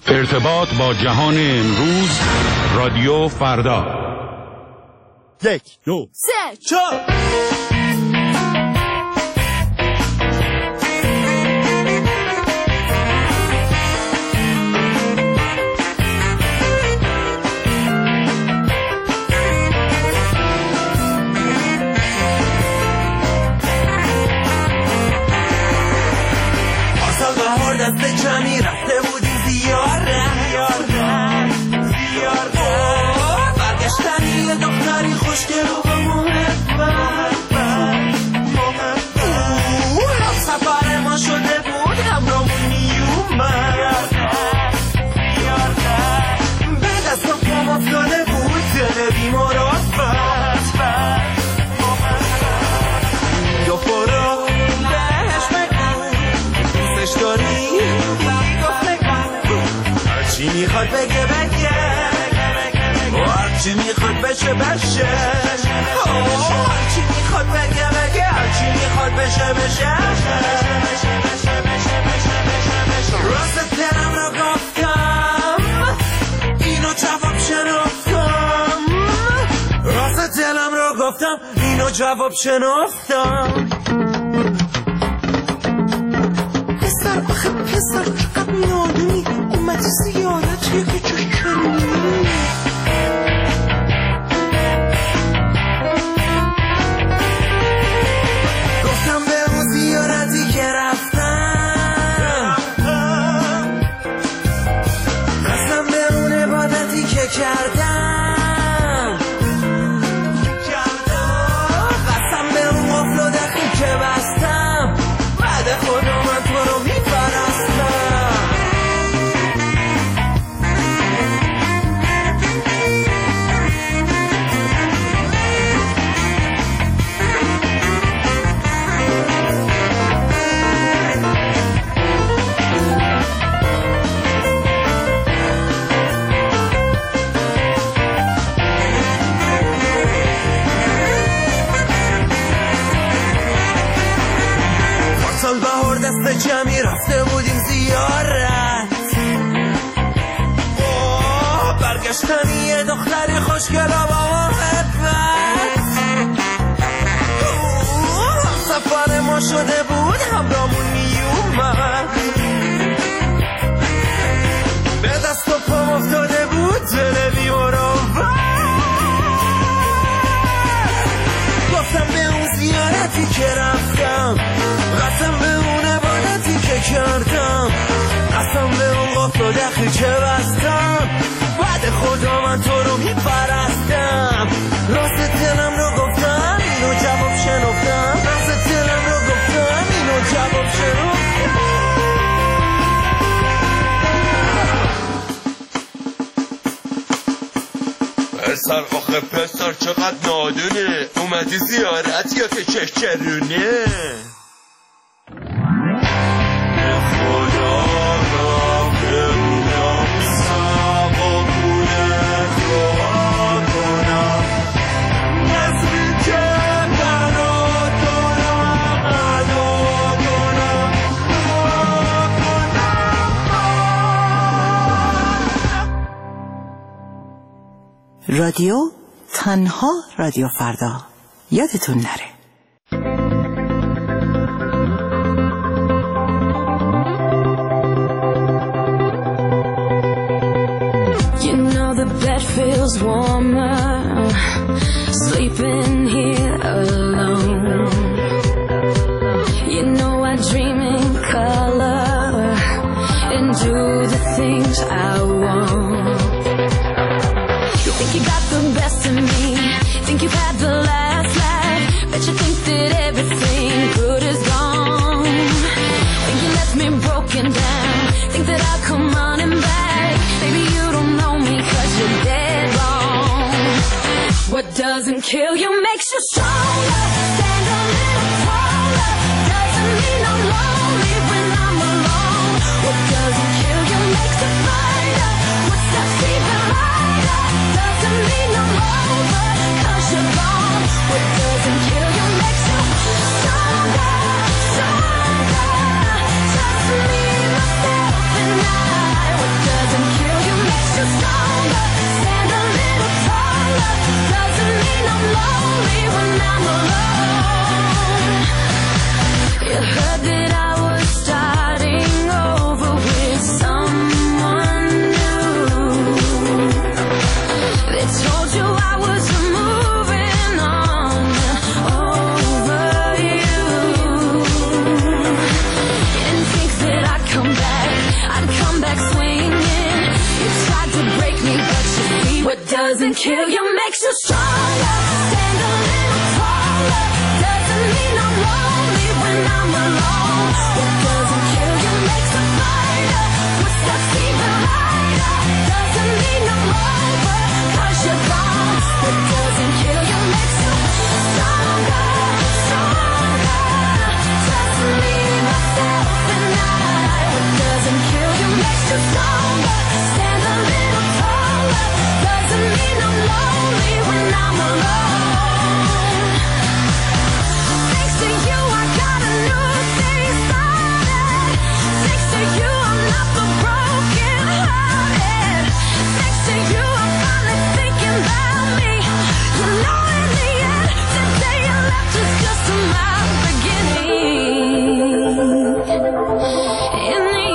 ارتباط با جهان امروز، رادیو فردا. 1 2 3 4 دست جمعی رفته بودیم زیاره برگشتن یه دختری خوشگل و محبت هم سفر ما شده بود همرامون میومد به دست و پام افتاده بود دل بیمارافت دو فرا بهش بگو دوستش داری هرچی میخواد بگه هرچی میخواد بشه هرچی میخواد بگه هرچی میخواد بشه راست دلم رو گفتم اینو جواب شنفتم راست دلم رو گفتم اینو جواب شنفتم پسر آخه پسر چقدر نادونی اومدی زیارت یکی چکنی گفتم به اون زیارتی که رفتم قسم به اون عبادتی که کردم قسم به اون قفل و دخیل که بستم بعد خودم من تو رو میپرستم سال بهار دست جمعی رفته بودیم زیارت برگشتن یه دختری خوشگل و با محبت سفر ما شده بود همرامون میومد به دست و پام افتاده بود دل بیمارافت گفتم به اون زیارتی که رفتم قسم به اون عبادتی که کردم قسم به اون قفل و دخیل که بستم بعد خدا من تو رو میپرستم راست دلم رو گفتم اینو جواب شنفتم راست دلم رو گفتم اینو جواب شنفتم پسر آخه پسر چقدر نادونه اومدی زیارت یا که چشچرونه رادیو تنها رادیو فردا یادتون نره. You know the bed feels warmer sleeping here alone. You know I dream in color and do the things I want. Think you got the best of me, think you've had the last laugh, bet you think that everything good is gone. Think you left me broken down, think that I'll come running back. Baby, you don't know me 'cause you're dead wrong. What doesn't kill you makes you stronger. Stand a little taller, doesn't mean I'm lonely when I'm alone. What doesn't kill you makes a fighter, what's that even lighter? Doesn't mean I'm over 'cause you're gone. What doesn't kill you makes you stronger, stronger. Just me, myself and I. What doesn't doesn't kill you makes you stronger. Stand a little taller. Doesn't mean I'm lonely when I'm alone. What doesn't kill you makes a fighter. Footsteps even lighter. Doesn't mean I'm over, 'cause you're gone. What doesn't kill you makes you stronger, stronger. Just me, myself, and I. What doesn't kill you makes you stronger. Stand a little taller. Doesn't mean I'm lonely when I'm alone. Thanks to you, I got a new day started. Thanks to you, I'm not the broken hearted. Thanks to you, I'm finally thinking about me. You know, in the end, today you left is just my beginning. In the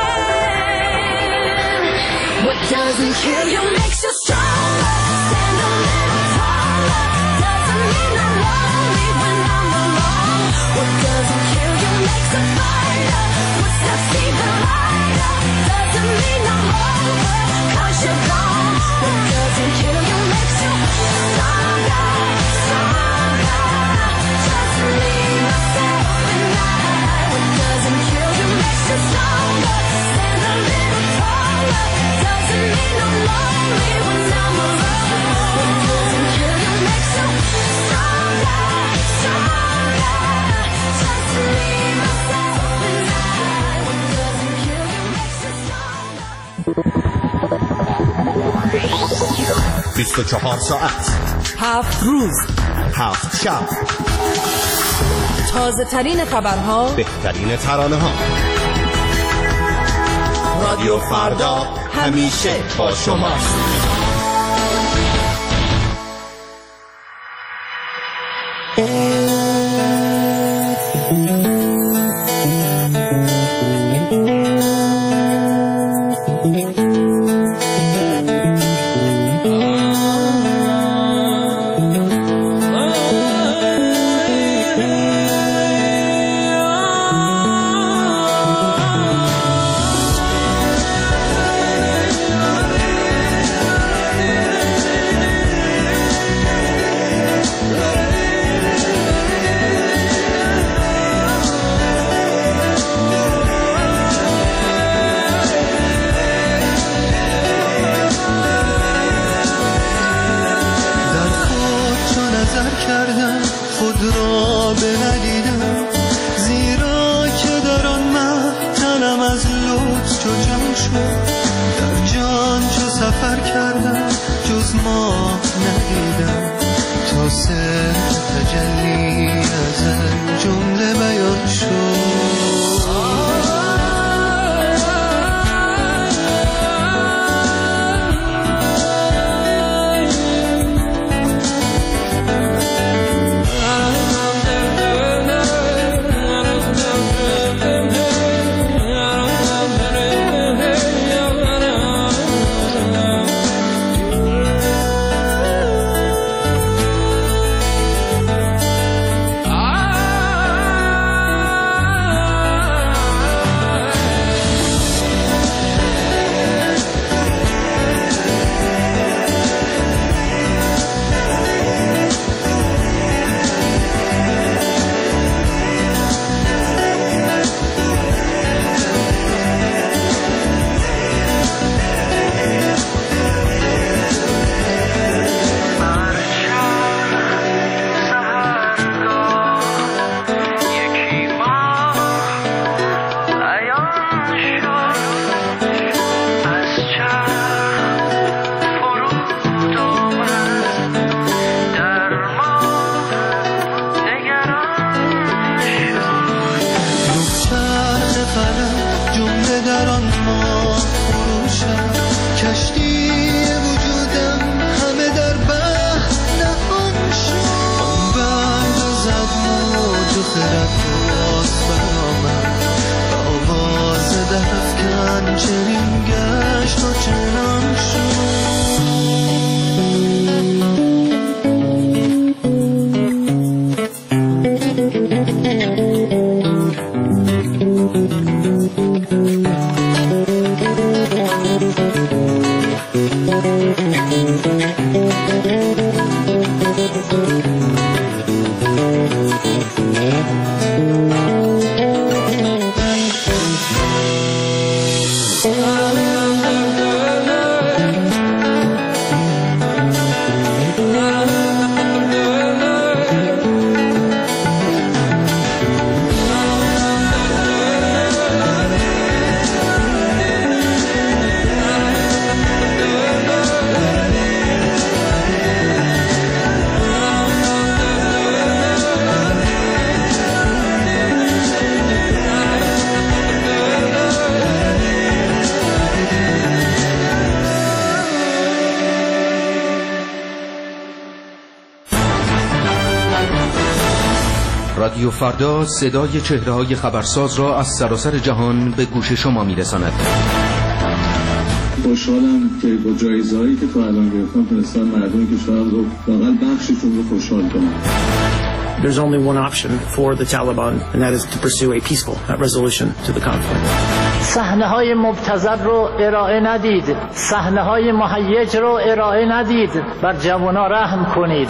end, what doesn't kill you makes you stronger. Stand a little taller. Doesn't mean I'm lonely when I'm alone. What doesn't kill you makes a fighter. Footsteps even lighter. Doesn't mean I'm over, 'cause you're gone. What doesn't kill you makes you stronger, stronger. Just me, myself, and I. What doesn't kill you makes you stronger. Stand a little taller. Doesn't mean I'm lonely when I'm alone. What doesn't kill you makes you stronger, stronger. Just me, myself, and I. What doesn't kill you makes you stronger. 24 ساعت 7 روز 7 شب تازه ترین خبرها، بهترین ترانه ها. رادیو فردا همیشه با شماست. رادیو فردا صدای چهره‌های خبرساز را از سراسر جهان به گوش شما می‌رساند. خوشحالم که با جایزه‌هایی که تا الان گرفتم تونستم مردم کشورم رو واقعا بخششون رو خوشحال کنم. There's only one option for the Taliban, and that is to pursue a peaceful resolution to the conflict. صحنه‌های مبتذل رو ارائه ندید، صحنه‌های مهیج رو ارائه ندید، بر جوانان رحم کنید.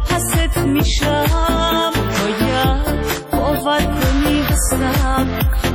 میشم باید باور کنی هستم